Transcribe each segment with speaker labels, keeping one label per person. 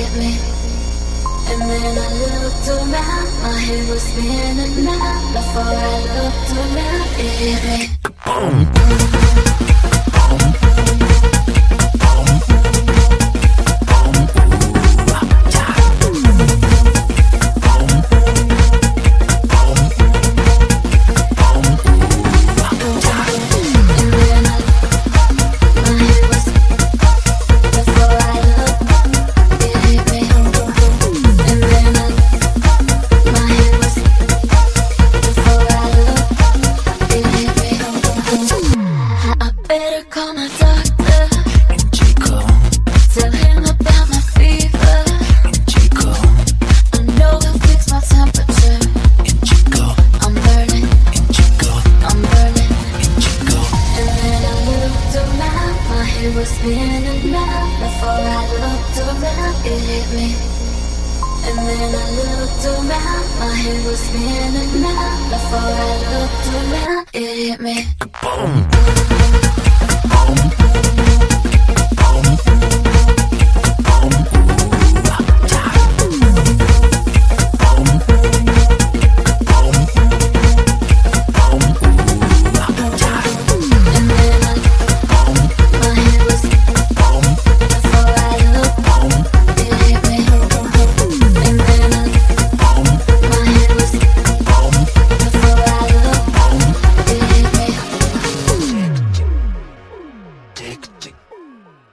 Speaker 1: hit me. And then I looked around, my head was spinning now. Before I looked around, it hit me. Better call my doctor. Tell him about my fever. I know he'll fix my temperature. I'm burning. I'm burning. And then I looked around, my head was spinning round. Before I looked around, it hit me. And then I looked around, my head was spinning round. Before I looked around, it hit me.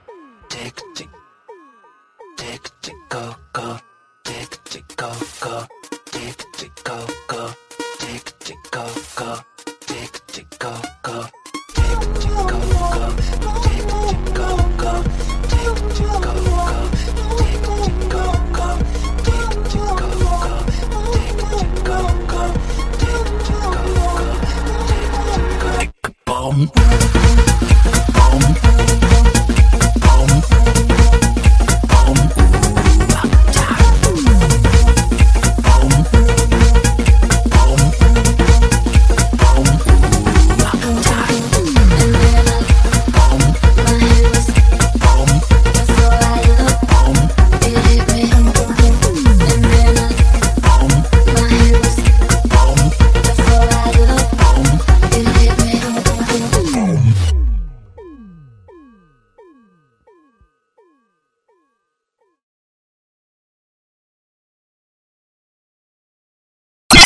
Speaker 1: Tick, tick, go, go, tick, tick, go, go.